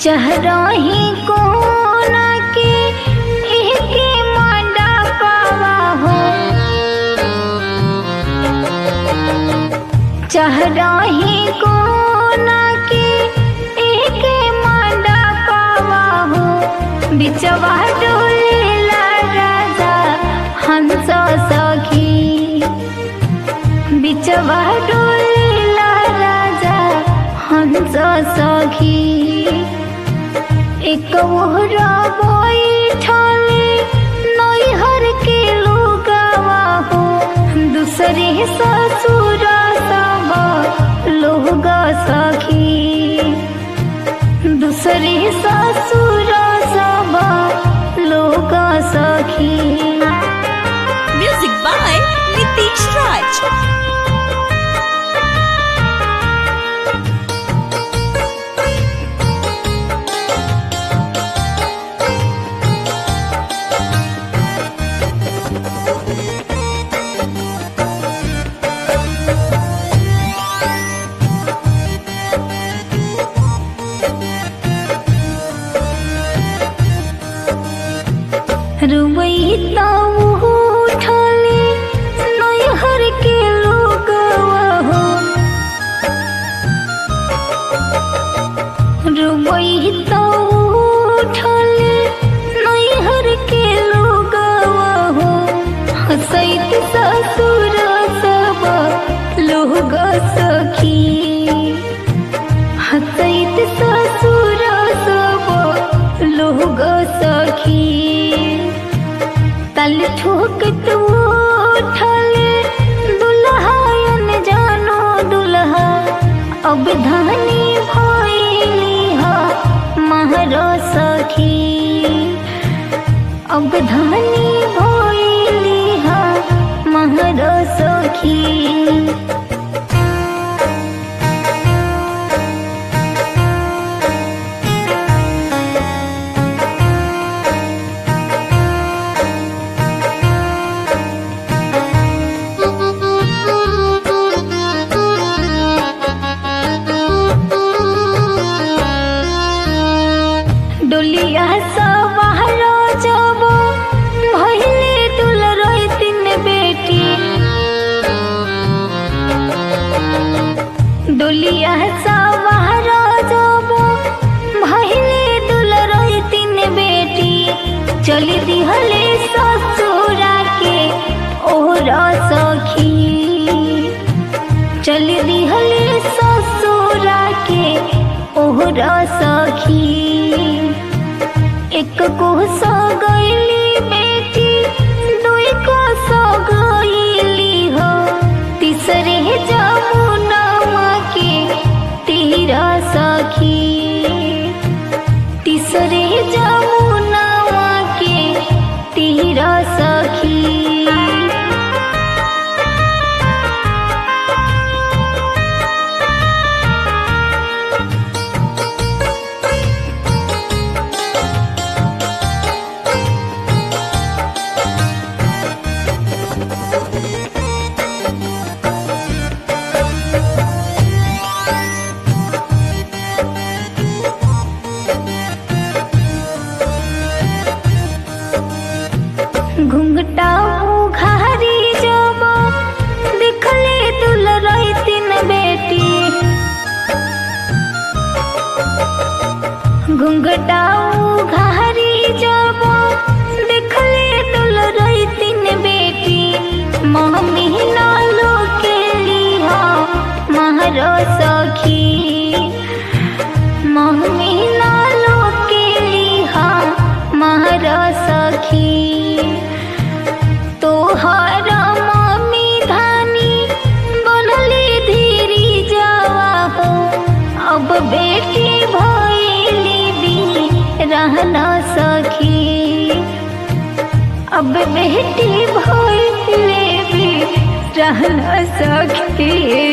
चहराही कोना के एके मांडा पावा हो, चहराही कोना के एके मांडा पावा हो। बिचवा डोलेला राजा हंस सखी, बिचवा डोलेला राजा हंस सखी। एक ओहरा बैठले नैहर के लोगवा हो, दूसरे ससुर सब लोग सखी, दूसरे ससुर सब लोग सखी। Music by Nitish Raj. रुवैता उठले नैहर के लोगवा हो, रुवैता उठले नैहर के लोगवा हो। हंसैत ससुर सब लोग सखी, हंसैत ससुर सब लोग सखी। तल ठोकत उठले दुल्हायन जानो दुल्हा, अब धानी भइली हा महरो सखी, अब धानी भइली हा महरो सखी। डोलिया सवारो जब भइले दुलरोई तीन बेटी, डोलिया सवारो जब भइले दुलरोई तीन बेटी। चली दिहले ससुरा के ओहरा सखी, चली दिहले ससुरा के ओहरा सखी। एक को सो गईली बेटी, दुई को सो गईली हो, तीसरे जमुना के तीरा सखी, तीसरे जमुना के तीरा सखी। घुंघटा उघारी जब दिखले दुलरोई तीन बेटी, घुंघटा उघारी जब दिखले दुलरोई तीन बेटी। मम्मी नालो के लिहा महरो सखी, मम्मी नालो के लिहा महरो सखी। तोहर मम्मी धानी बनली धीरी जावा हो, अब बेटी भइली भी रहना सखी, अब बेटी भइली भी रहना सखी।